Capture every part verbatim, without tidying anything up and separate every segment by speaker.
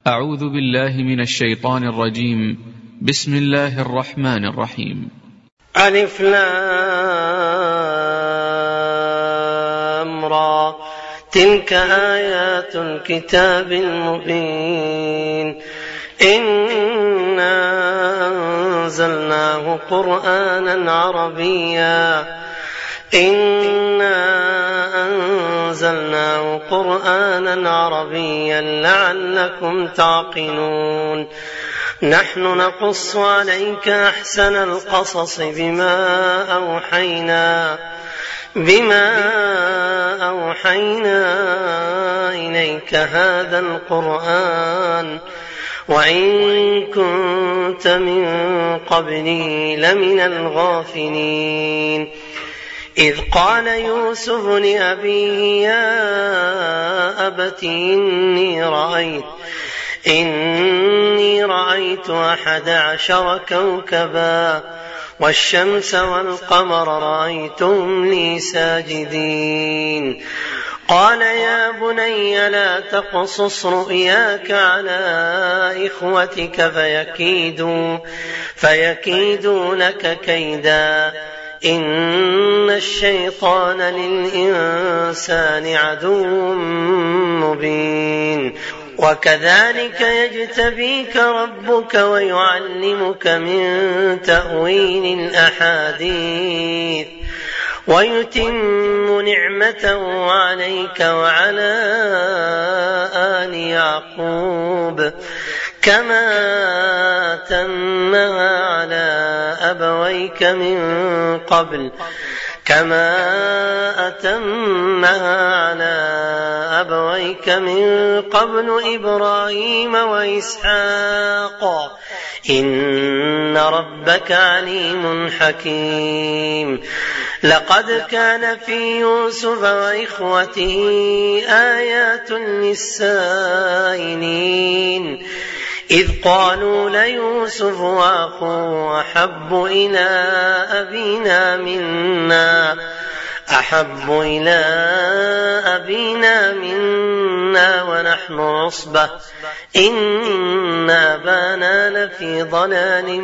Speaker 1: أعوذ بالله من الشيطان الرجيم. بسم الله الرحمن الرحيم.
Speaker 2: ألف لام را تلك آيات الكتاب المبين إنا أنزلناه قرآنا عربيا إنا أنزلناه قرآنا عربيا لعلكم تعقلون نحن نقص عليك أحسن القصص بما أوحينا بما أوحينا إليك هذا القرآن وإن كنت من قبله لمن الغافلين إذ قال يوسف لأبيه يا أبت إني رأيت إني رأيت أحد عشر كوكبا والشمس والقمر رأيتهم لي ساجدين قال يا بني لا تقصص رؤياك على إخوتك فيكيدوا, فيكيدوا لك كيدا إن الشيطان للإنسان عدو مبين وكذلك يجتبيك ربك ويعلمك من تأويل الأحاديث ويتم نعمته عليك وعلى آل يعقوب كما أتمها على أبويك من قبل كما أتمها على أبويك من قبل إبراهيم وإسحاق إن ربك عليم حكيم لقد كان في يوسف وإخوته آيات للسائلين إذ قالوا ليوسف وأخوه أحب إلى أبينا منا أحب إلى أبينا منا ونحن عصبة إن أبانا لفي ضلال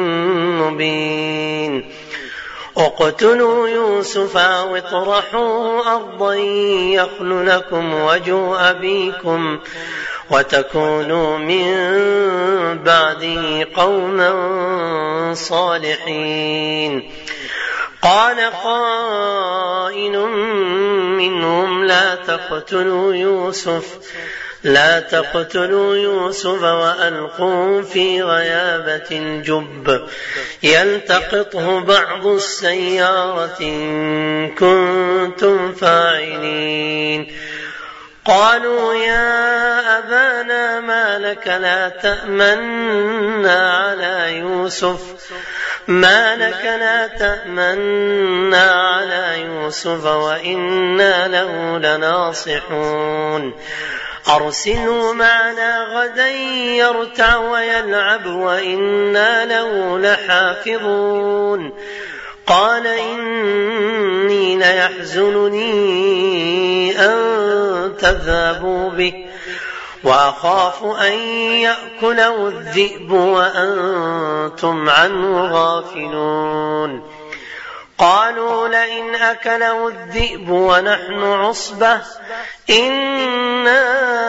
Speaker 2: مبين اقتلوا يوسف أو اطرحوه أرضا يخل لكم وجه أبيكم وتكونوا من بعده قوما صالحين قال قائل منهم لا تقتلوا يوسف لا تقتلوا يوسف وألقوه في غيابة الجب يلتقطه بعض السيارة إن كنتم فاعلين قالوا يا أبانا ما لك لا تأمنا على يوسف ما لك لا تأمنا على يوسف وإنا له لناصحون أرسلوا معنا غدا يرتع ويلعب وإنا له لحافظون قال إني ليحزنني أن تذهبوا به وأخاف أن يأكله الذئب وأنتم عنه غافلون قالوا لئن أكله الذئب ونحن عصبة إنا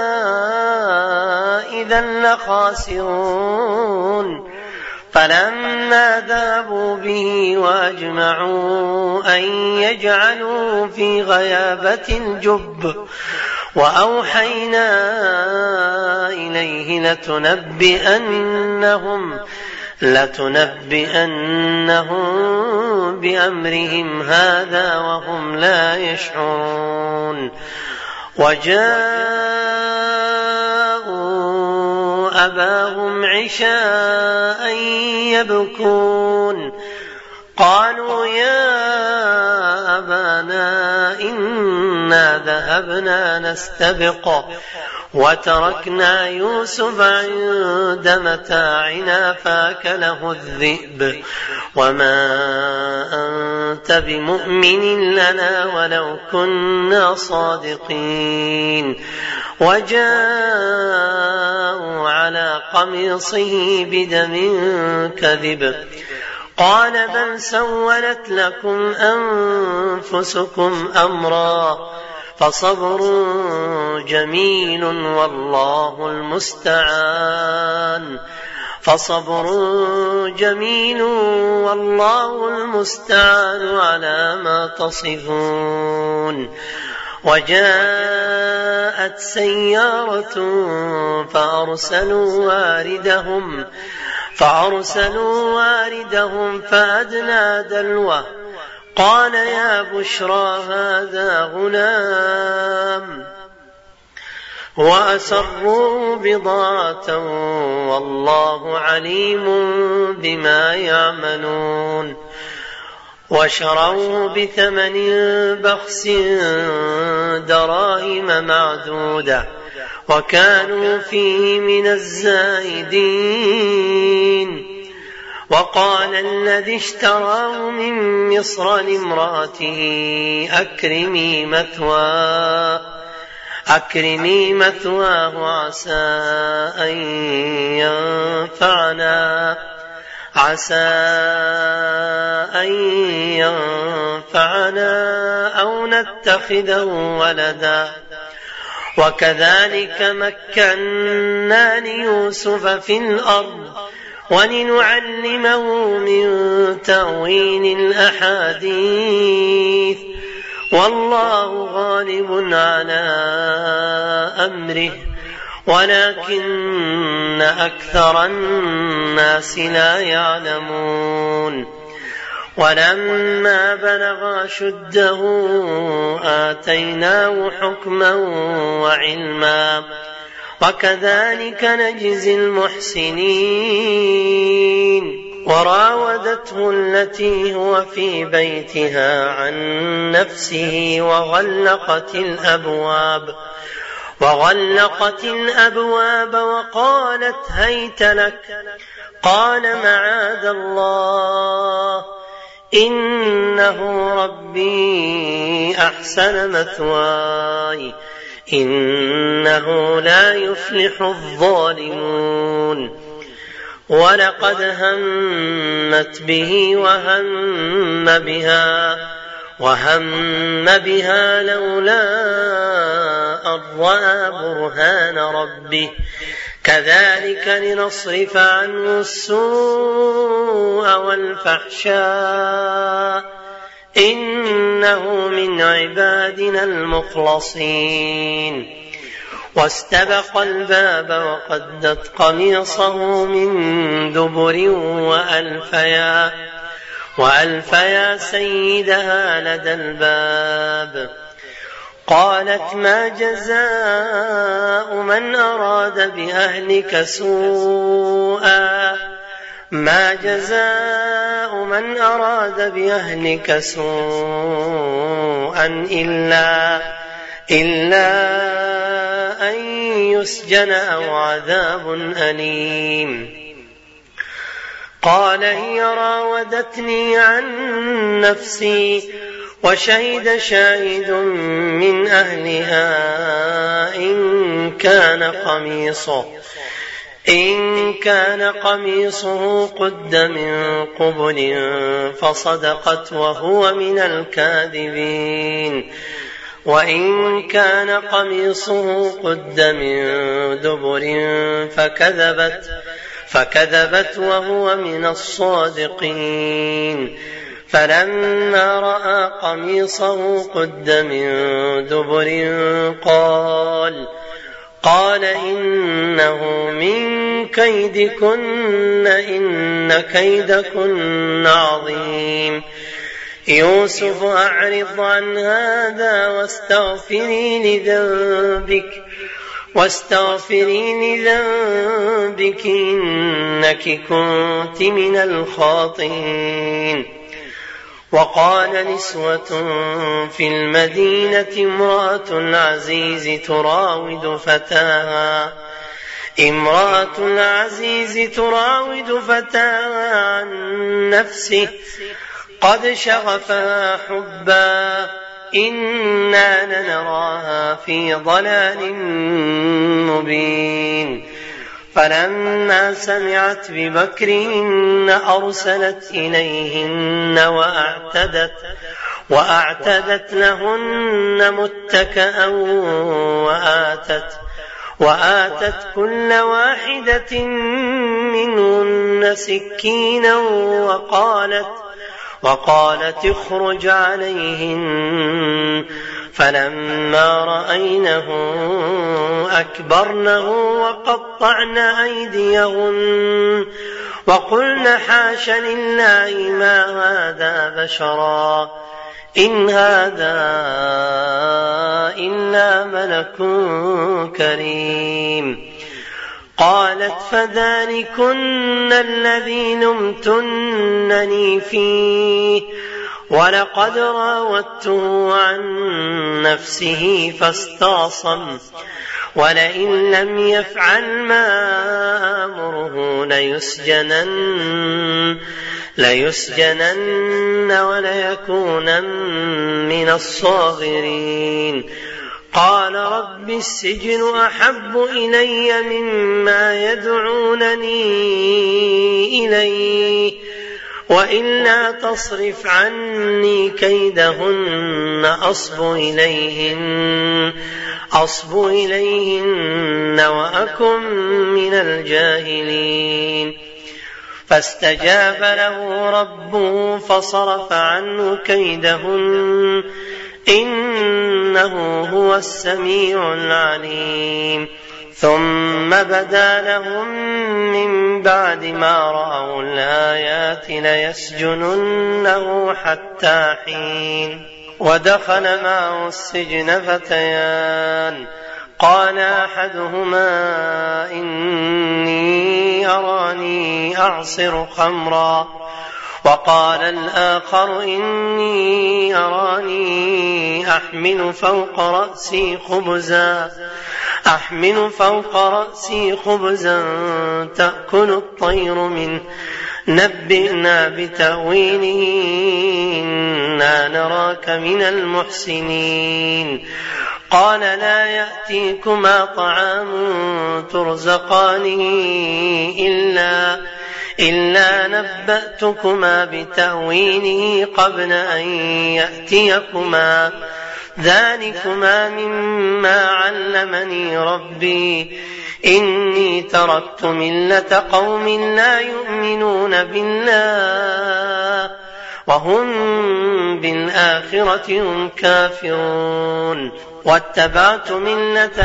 Speaker 2: إذا لخاسرون فلما ذهبوا به وأجمعوا أن يجعلوا في غيابة الجب وأوحينا إليه لتنبئنهم لتنبئنهم بأمرهم هذا وهم لا يشعرون وجاءوا أباهم عشاء يبكون قالوا يا أبانا إنا ذهبنا نستبق وتركنا يوسف عند متاعنا فأكله الذئب وما أنت بمؤمن لنا ولو كنا صادقين وجاءوا على قميصه بدم كذب قال بل سولت لكم أنفسكم أمرا فصبر جميل والله المستعان فصبر جميل والله المستعان على ما تصفون. وجاءت سيارة فأرسلوا واردهم فأرسلوا واردهم فأدلى دلوه قال يا بشرى هذا غلام وأسروا بضاعة والله عليم بما يعملون وشروا بثمن بخس دراهم معدودة وكانوا فيه من الزاهدين. وقال الذي اشتراه من مصر لامرأته أكرمي مثواه أكرمي مثواه عسى أن ينفعنا عسى أن ينفعنا أو نتخذه ولدا وكذلك مكنا ليوسف في الأرض ولنعلمه من تأويل الأحاديث والله غالب على أمره ولكن أكثر الناس لا يعلمون. ولما بلغ أشده آتيناه حكما وعلما وكذلك نجزي المحسنين. وراودته التي هو في بيتها عن نفسه وغلقت الأبواب وغلقت الأبواب وقالت هيت لك قال معاذ الله إنه ربي أحسن مثواي إنه لا يفلح الظالمون. ولقد همت به وهم بها وهم بها لولا أن رأى برهان ربه كذلك لنصرف عنه السوء والفحشاء إنه من عبادنا المخلصين. واستبق الباب وقدت قميصه من دبر وألفيا وألفيا سيدها لدى الباب قالت ما جزاء من أراد بأهلك سوءا ما جزاء من أراد بأهلك سوءا إلا إلا أن يسجن أو عذاب أليم. قال هي راودتني عن نفسي وشهد شاهد من أهلها إن كان قميصه إن كان قميصه قد من قبل فصدقت وهو من الكاذبين وإن كان قميصه قد من دبر فكذبت فكذبت وهو من الصادقين. فلما رأى قميصه قد من دبر قال قال إنه من كيدكن إن كيدكن عظيم. يوسف أعرض عن هذا واستغفري لذنبك واستغفري لذنبك إنك كنت من الخاطئين. وقال نسوة في المدينة امرأة العزيز تراود فتاها امرأة العزيز تراود فتاها عن نفسه قد شغفها حبا إنا لنراها في ضلال مبين. فلما سمعت بمكرهن أرسلت إليهن وأعتدت, وأعتدت لهن متكأ وآتت, وآتت كل واحدة منهن سكينا وقالت, وقالت اخرج عليهن. فلما رأينه أكبرنه وقطعن أيديهن وقلن حاش لله ما هذا بشرا إن هذا إلا ملك كريم. قالت فذلكن الذي لمتنني فيه ولقد راودته عن نفسه فاستعصم ولئن لم يفعل ما آمره ليسجنن, ليسجنن وليكونن من الصاغرين. قال رب السجن أحب إلي مما يدعونني إليه وإلا تصرف عني كيدهن أصب إليهن, أصب إليهن وأكن من الجاهلين. فاستجاب له ربه فصرف عنه كيدهن إنه هو السميع العليم. ثم بدا لهم من بعد ما رأوا الآيات ليسجننه حتى حين. ودخل معه السجن فتيان قال أحدهما إني أراني أعصر خمرا وقال الآخر إني أراني أحمل فوق رأسي خبزا أحمل فوق رأسي خبزا تأكل الطير منه نبئنا بتأويله إنا نراك من المحسنين. قال لا يأتيكما طعام ترزقانه إلا, إلا نبأتكما بتأويله قبل أن يأتيكما ذلكما مما علمني ربي إني تركت ملة قوم لا يؤمنون بالله وهم بالآخرة هم كافرون واتبعت ملة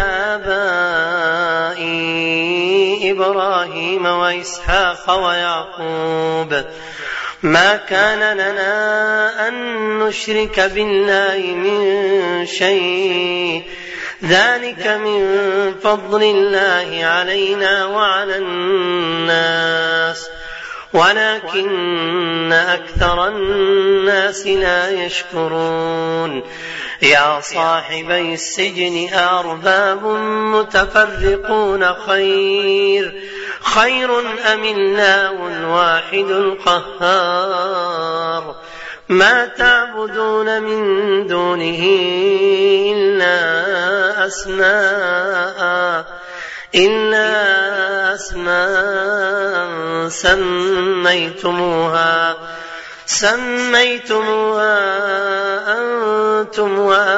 Speaker 2: آبائي إبراهيم وإسحاق ويعقوب ما كان لنا أن نشرك بالله من شيء ذلك من فضل الله علينا وعلى الناس ولكن أكثر الناس لا يشكرون. يا صاحبي السجن أرباب متفرقون خير خير أم الله الواحد القهار ما تعبدون من دونه إلا أسماء إلا أسماء سميتموها سميتموها أنتم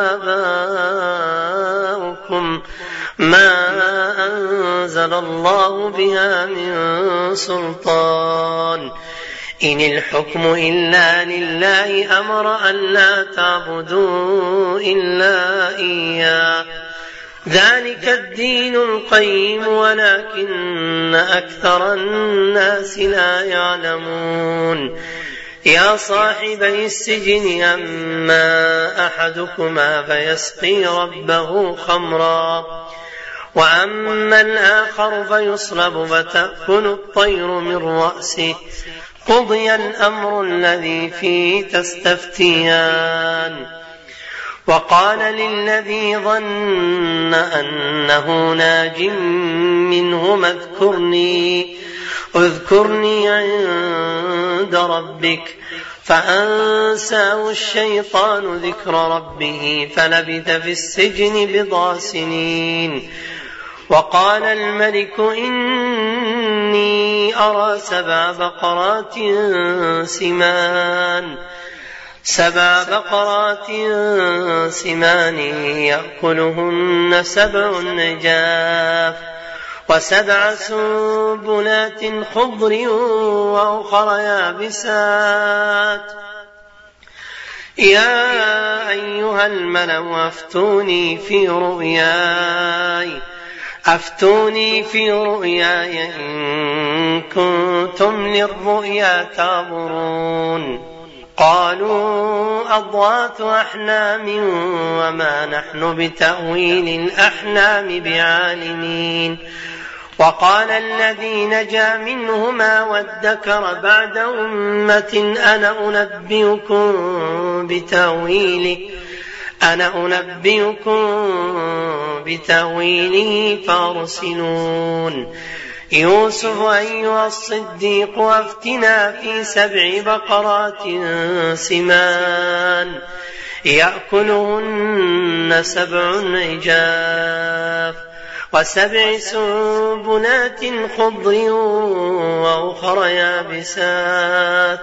Speaker 2: وآباؤكم ما أنزل الله بها من سلطان إن الحكم إلا لله أمر أن لا تعبدوا إلا إياه ذلك الدين القيم ولكن أكثر الناس لا يعلمون. يا صاحبي السجن أما أحدكما فيسقي ربه خمرا وأما الآخر فيصلب فتأكل الطير من رأسه قضي الأمر الذي فيه تستفتيان. وقال للذي ظن أنه ناج منهما اذكرني اذكرني عند ربك فأنساه الشيطان ذكر ربه فلبث في السجن بضع سنين وقال الملك إني أرى سبع بقرات سمان سبع بقرات سمان يأكلهن سبع عجاف وسبع سنبلات خضر وأخر يابسات يا أيها الملأ أفتوني في رؤياي أفتوني في رؤياي إن كنتم للرؤيا تعبرون قالوا أضغاث أحلام وما نحن بتأويل الأحلام بعالمين وقال الذي نجا منهما وادكر بعد أمة أنا أنبئكم بتأويله أنا أنبئكم بتأويله فارسلون يوسف أيها الصديق أفتنا في سبع بقرات سمان يأكلهن سبع عجاف وسبع سنبلات خضر وأخر يابسات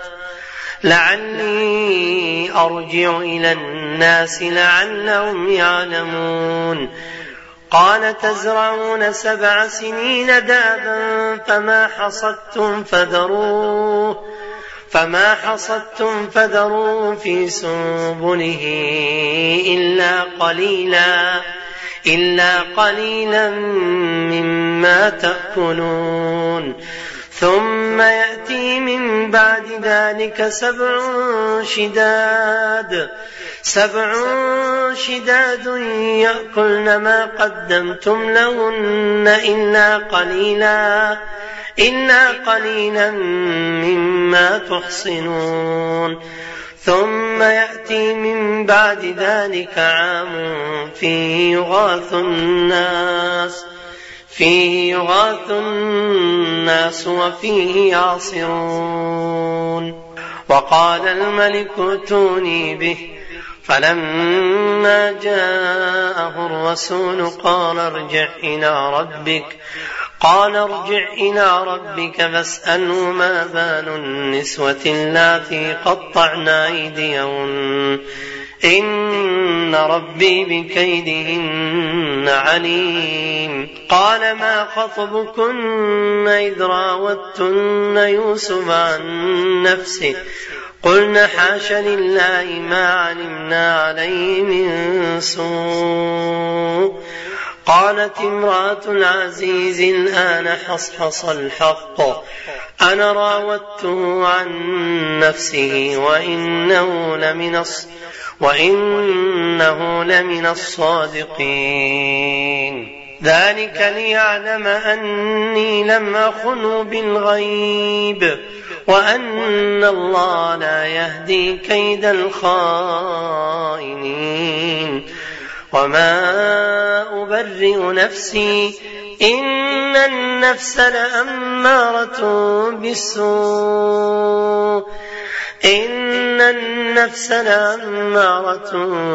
Speaker 2: لعلي أرجع إلى الناس لعلهم يعلمون قال تزرعون سبع سنين دابا فما حصدتم فذروه فما حصدتم فذروه في سنبله إلا قليلا إلا قليلا مما تأكلون ثم يأتي من بعد ذلك سبع شداد سبع شداد يأكلن ما قدمتم لهن إلا قليلا إلا قليلا مما تحصنون ثم يأتي من بعد ذلك عام فيه يغاث الناس فيه يغاث الناس وفيه يعصرون وقال الملك ائتوني به فلما جاءه الرسول قال ارجع إلى ربك قال ارجع إلى ربك فاسأله ما بال النسوة اللاتي قطعن أيديهن إن ربي بكيدهن عليم قال ما خطبكن إذ راوتن يوسف عن نفسه قلنا حاش لله ما علمنا عليه من سوء قالت امرأة العزيز الآن حصحص الحق أنا راودته عن نفسه وإنه لمن وإنه لمن الصادقين ذلك ليعلم أني لم أخنه بالغيب وأن الله لا يهدي كيد الخائنين وما أبرئ نفسي إن النفس لأمارة بالسوء إن النفس لأمارة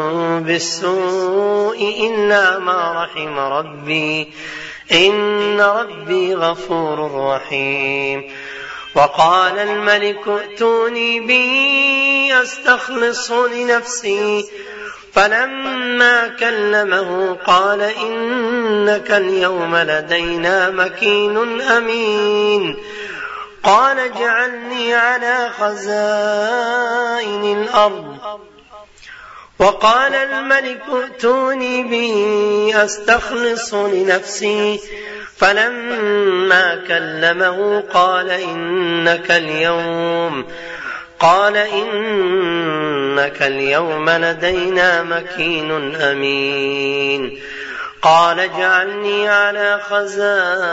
Speaker 2: بالسوء إلا ما رحم ربي إن ربي غفور رحيم وقال الملك ائتوني به أستخلصه لنفسي فلما كلمه قال إنك اليوم لدينا مكين أمين قال اجعلني على خزائن الأرض وقال الملك ائتوني به أستخلصه لنفسي فلما كلمه قال إنك اليوم قال إنك اليوم لدينا مكين أمين قال اجعلني على خزائن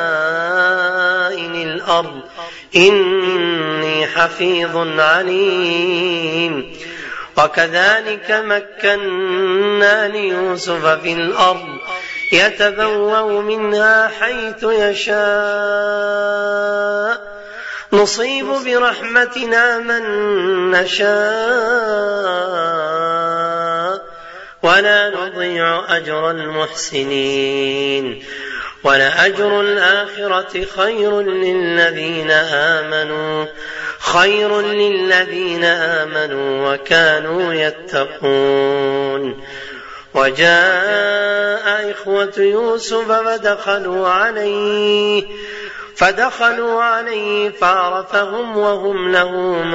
Speaker 2: الأرض إني حفيظ عليم وكذلك مكنا ليوسف في الأرض يتبوأ منها حيث يشاء نصيب برحمتنا من نشاء ولا نضيع أجر المحسنين ولأجر الآخرة خير للذين آمنوا خير للذين آمنوا وكانوا يتقون. وجاء إخوة يوسف فدخلوا عليه فدخلوا عليه فعرفهم وهم له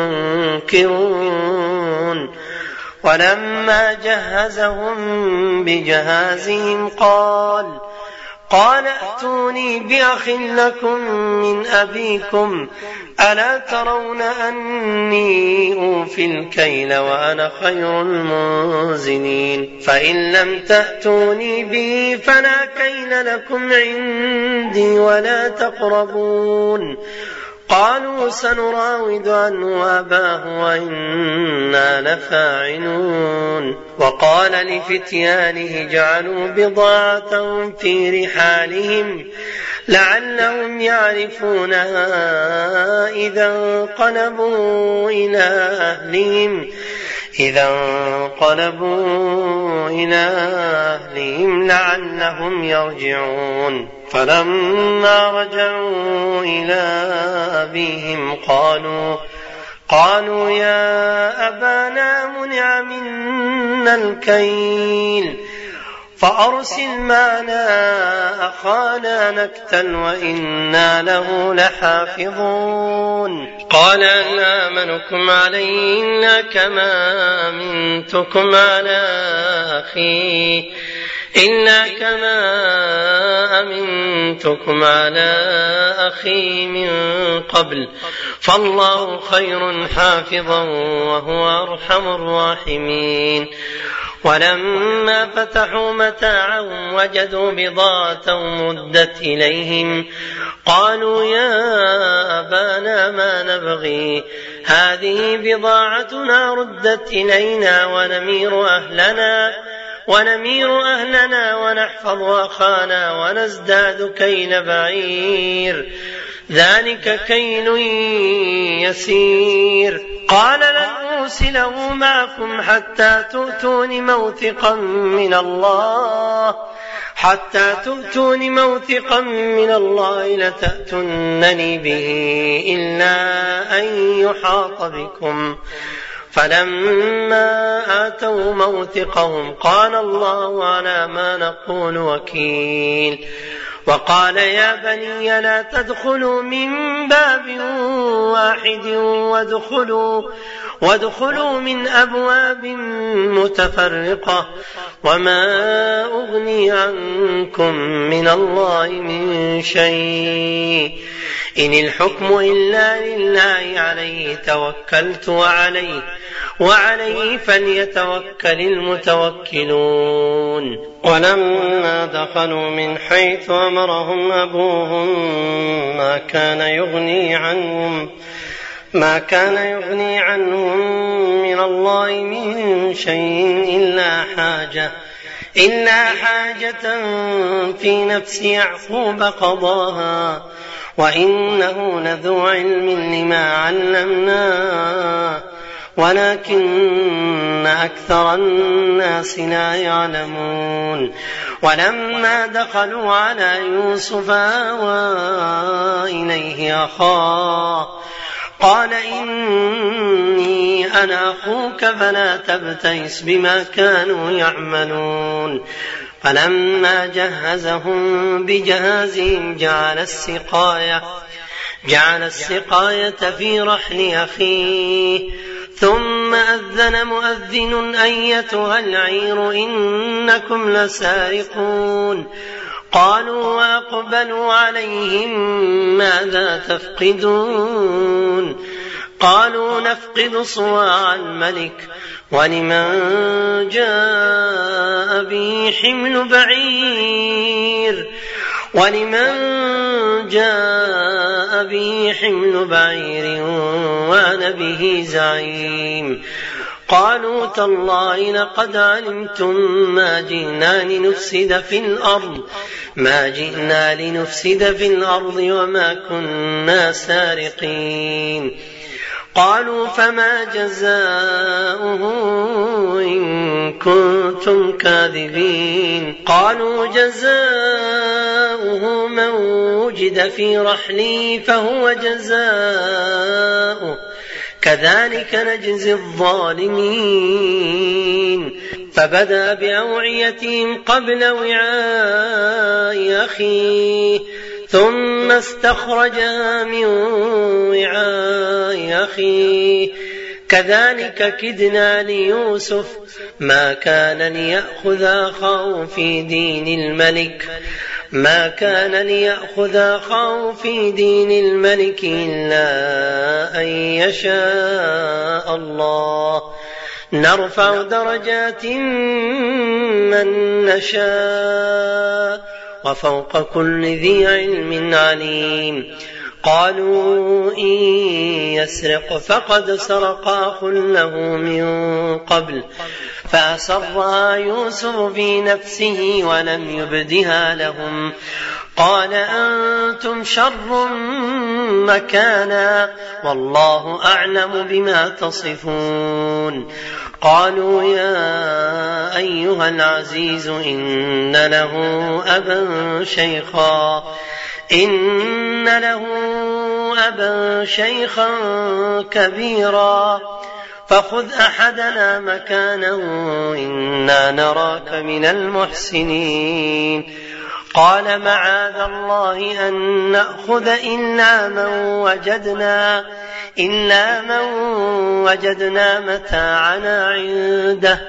Speaker 2: منكرون. ولما جهزهم بجهازهم قال قال ائتوني بأخ لكم من أبيكم ألا ترون أني أوفي الكيل وأنا خير المنزلين فإن لم تأتوني به فلا كيل لكم عندي ولا تقربون. قالوا سنراود عنه أباه وإنا لفاعلون. وقال لفتيانه جعلوا بضاعتهم في رحالهم لعلهم يعرفونها إذا انقلبوا إلى أهلهم إذا انقلبوا إلى أهلهم لعلهم يرجعون. فلما رجعوا إلى أبيهم قالوا قالوا يا أبانا منع منا الكيل فأرسل معنا أخانا نكتل وإنا له لحافظون. قال أن آمنكم عليه إلا كما أمنتكم على أخيه إلا كما أمنتكم على أخي من قبل فالله خير حافظا وهو أرحم الراحمين. ولما فتحوا متاعهم وجدوا بضاعتهم ردت إليهم قالوا يا أبانا ما نبغي هذه بضاعتنا ردت إلينا ونمير أهلنا ونمير أهلنا ونحفظ أخانا ونزداد كيل بعير ذلك كيل يسير. قال لن أرسله معكم حتى تؤتون موثقا من الله حتى تؤتون موثقا من الله لتأتونني به إلا أن يحاط بكم. فلما آتوا موثقهم قال الله على ما نقول وكيل. وقال يا بني لا تدخلوا من باب واحد وادخلوا, وادخلوا من أبواب متفرقة وما أغني عنكم من الله من شيء إن الحكم إلا لله عليه توكلت وعليه وعليه فليتوكل المتوكلون. ولما دخلوا من حيث أمرهم أبوهم ما كان يغني عنهم ما كان يغني عنهم من الله من شيء إلا حاجة إلا حاجة في نفس يعقوب قضاها وإنه لذو علم لما علمناه ولكن أكثر الناس لا يعلمون. ولما دخلوا على يوسف آوى إليه أخاه قال إني أنا أخوك فلا تبتئس بما كانوا يعملون. فلما جهزهم بجهازهم جعل السقاية جعل السقاية في رحل أخيه ثم أذن مؤذن أيتها العير إنكم لسارقون. قالوا وأقبلوا عليهم ماذا تفقدون قالوا نفقد صواع الملك ولمن جاء به حمل بعير ولمن جاء به حمل بعير وأنا به زعيم. قالوا تالله لقد علمتم ما جئنا لنفسد في الأرض ما جئنا لنفسد في الأرض وما كنا سارقين. قالوا فما جزاؤه إن كنتم كاذبين قالوا جزاؤه من وجد في رحله فهو جزاؤه كذلك نجزي الظالمين فبدأ بأوعيتهم قبل وعاء أخيه ثم استخرجها من وعاء أخيه كذلك كدنا ليوسف ما كان ليأخذ أخاه في دين الملك ما كان ليأخذ أخاه في دين الملك إلا أن يشاء الله نرفع درجات من نشاء وفوق كل ذي علم عليم قالوا إن يسرق فقد سرق أخ له من قبل فأسرها يوسف في نفسه ولم يبدها لهم قال أنتم شر مكانا والله أعلم بما تصفون قالوا يا أيها العزيز إن له أبا شيخا إن له أبا شيخا كبيرا فخذ أحدنا مكانه إنا نراك من المحسنين قال معاذ الله أن نأخذ إلا من وجدنا إلا من وجدنا متاعنا عنده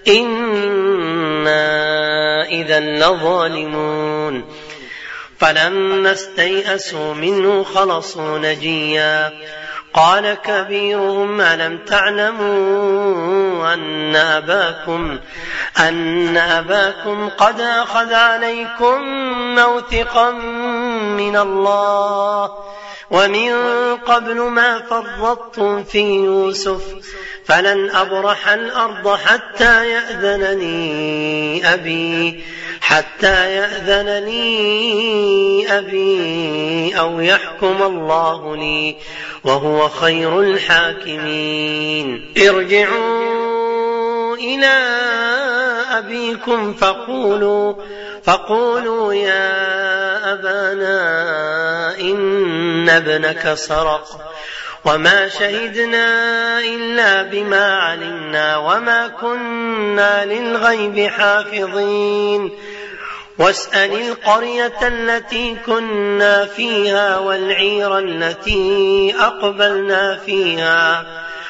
Speaker 2: إنا إذا لظالمون فلما استيئسوا منه خلصوا نجيا قال كبيرهم ألم تعلموا أن أباكم أن أباكم قد أخذ عليكم موثقا من الله ومن قبل ما فرطتم في يوسف فلن أبرح الأرض حتى يأذن لي أبي حتى يأذن لي أبي أو يحكم الله لي وهو خير الحاكمين ارجعوا إلى أبيكم فقولوا فقولوا يا أبانا إن ابنك سرق وما شهدنا إلا بما علمنا وما كنا للغيب حافظين واسأل القرية التي كنا فيها والعير التي أقبلنا فيها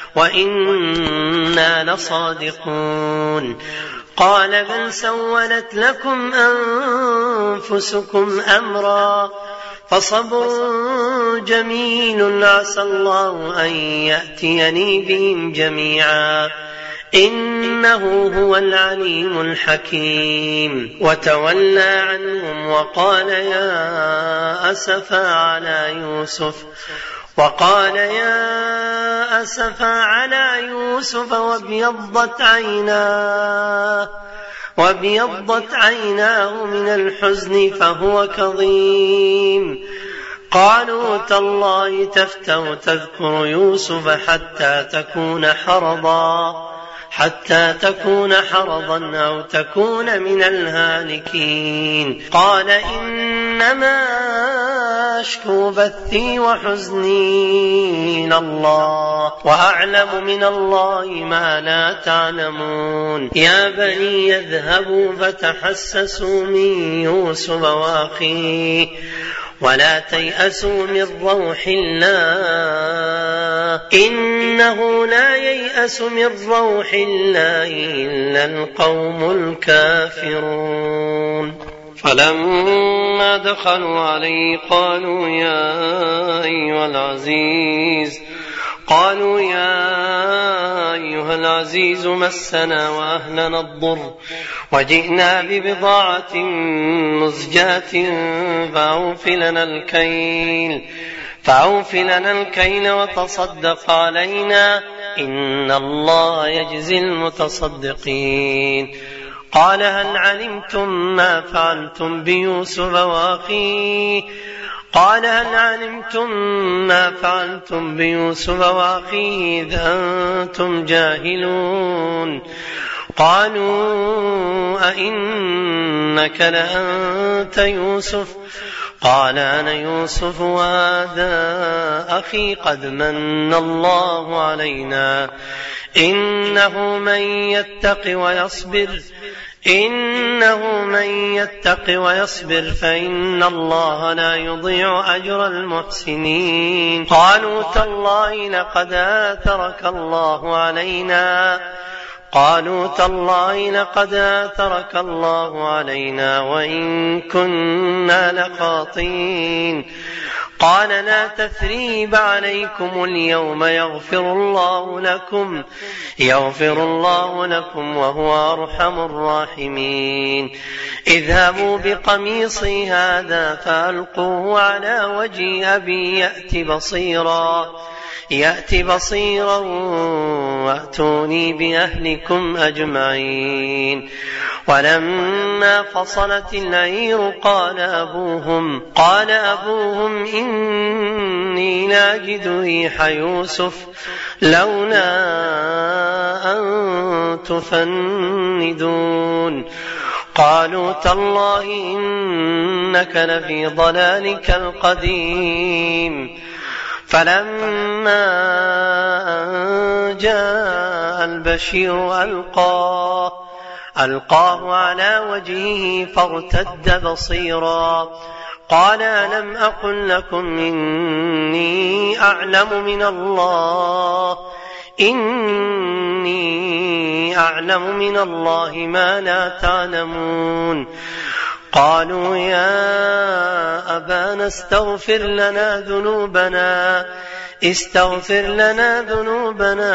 Speaker 2: وإنا لصادقون قال بل سولت لكم أنفسكم أمرا فصبر جميل عسى الله أن يأتيني بهم جميعا إنه هو العليم الحكيم وتولى عنهم وقال يا أسفا على يوسف وقال يا أسفا على يوسف وابيضت عيناه وابيضت عيناه من الحزن فهو كظيم قالوا تالله تفتأ تذكر يوسف حتى تكون حرضا حتى تكون حرضا أو تكون من الهالكين قال إنما أشكو بثي وحزني إلى الله وأعلم من الله ما لا تعلمون يا بني يذهبوا فتحسسوا من يوسف وأخيه ولا تيأسوا من روح الله إنه لا ييأس من روح الله إلا القوم الكافرون فلما دخلوا عليه قالوا يا أيها العزيز قالوا يا أيها العزيز مسنا وأهلنا الضر وجئنا ببضاعة مزجاة فأوف لنا الكيل فأوف لنا الكيل وتصدق علينا إن الله يجزي المتصدقين قال هل علمتم ما فعلتم بيوسف وأخيه قال هل علمتم ما فعلتم بيوسف وأخيه إذ أنتم جاهلون قالوا أئنك لأنت يوسف قال أنا يوسف وهذا أخي قد من الله علينا إنه من يتق ويصبر إنه من يتق ويصبر فإن الله لا يضيع أجر المحسنين قالوا تالله لقد آثرك الله علينا قالوا تالله لقد آثرك الله علينا وإن كنا لخاطئين قال لا تثريب عليكم اليوم يغفر الله لكم يغفر الله لكم وهو أرحم الراحمين اذهبوا بقميصي هذا فألقوه على وجه أبي يأت بصيرا يأت بصيرا وأتوني بأهلكم أجمعين ولما فصلت العير قال أبوهم قال أبوهم إني لاجد ريح يوسف لولا أن تفندون قالوا تالله إنك لفي ضلالك القديم فلما أن جاء البشير ألقاه ألقاه على وجهه فارتد بصيرا قال ألم أقل لكم إني أعلم من الله إني أعلم من الله ما لا تعلمون قالوا يا أبانا استغفر لنا ذنوبنا استغفر لنا ذنوبنا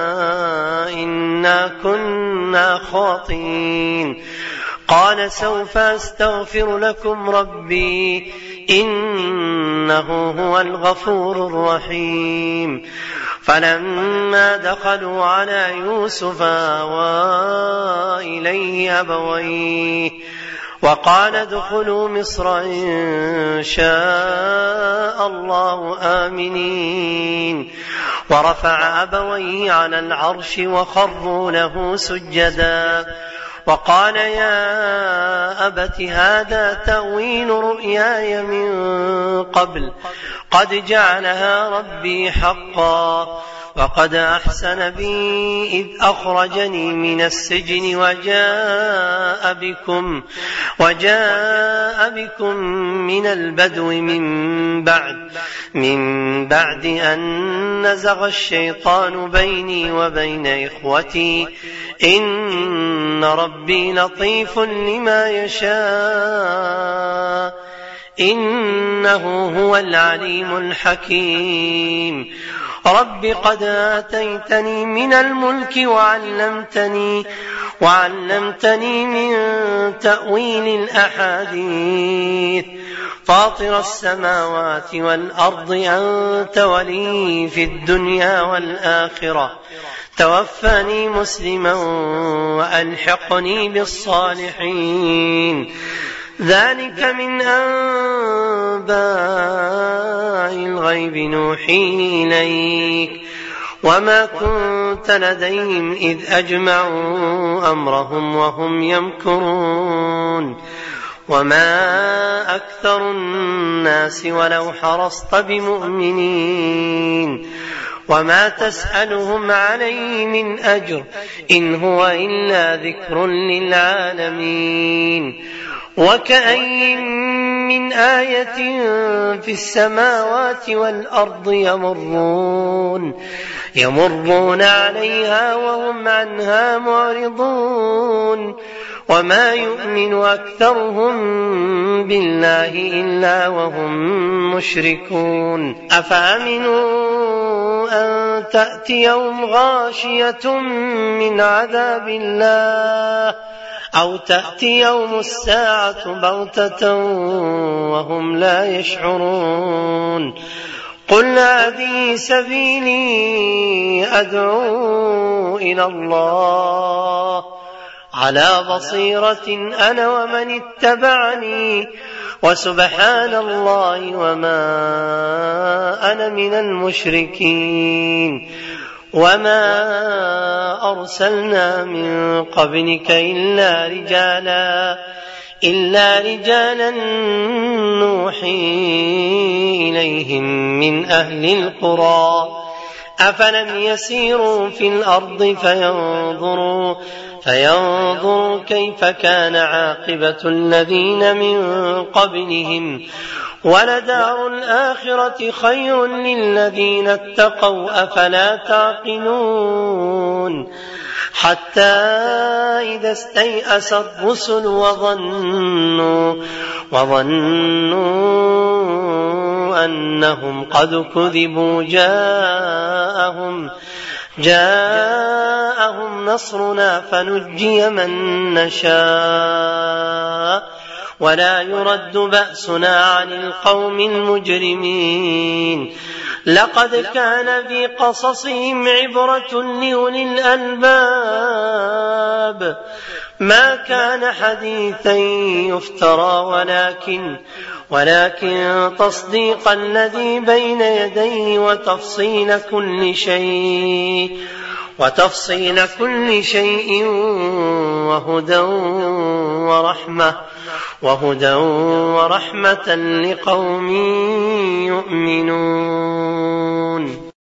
Speaker 2: إنا كنا خاطئين قال سوف أستغفر لكم ربي إنه هو الغفور الرحيم فلما دخلوا على يوسف آوى إليه أبويه وقال ادخلوا مصر إن شاء الله آمنين ورفع أبويه على العرش وخروا له سجدا وقال يا أبت هذا تأويل رؤياي من قبل قد جعلها ربي حقا وقد أحسن بي إذ أخرجني من السجن وجاء بكم وجاء بكم من البدو من بعد من بعد أن نزغ الشيطان بيني وبين إخوتي إن ربي لطيف لما يشاء إنه هو العليم الحكيم رب قد آتيتني من الملك وعلمتني وعلمتني من تأويل الأحاديث فاطر السماوات والأرض أنت ولي في الدنيا والآخرة توفني مسلما وألحقني بالصالحين ذلك من أنباء الغيب نوحيه إليك وما كنت لديهم إذ أجمعوا أمرهم وهم يمكرون وما أكثر الناس ولو حرصت بمؤمنين وما تسألهم عليه من أجر إن هو إلا ذكر للعالمين وكأي من آية في السماوات والأرض يمرون يمرون عليها وهم عنها معرضون وما يؤمن أكثرهم بالله إلا وهم مشركون أفأمنوا أن تأتيهم غاشية من عذاب الله أو تأتيهم الساعة بغتة وهم لا يشعرون قل هذه سبيلي أدعو إلى الله على بصيرة أنا ومن اتبعني وسبحان الله وما أنا من المشركين وما أرسلنا من قبلك إلا رجالا إلا رجالا نوحي إليهم من أهل القرى أفلم يسيروا في الأرض فينظروا فينظروا كيف كان عاقبة الذين من قبلهم ولدار الآخرة خير للذين اتقوا أفلا تعقلون حتى إذا استيأس الرسل وظنوا وظنوا أنهم قد كذبوا جاءهم جاءهم نصرنا فنجي من نشاء ولا يرد بأسنا عن القوم المجرمين لقد كان في قصصهم عبرة لأولي الألباب ما كان حديثا يفترى ولكن ولكن تصديق الذي بين يديه وتفصيل كل شيء وتفصيل كل شيء وهدى ورحمة وهدى ورحمة لقوم يؤمنون.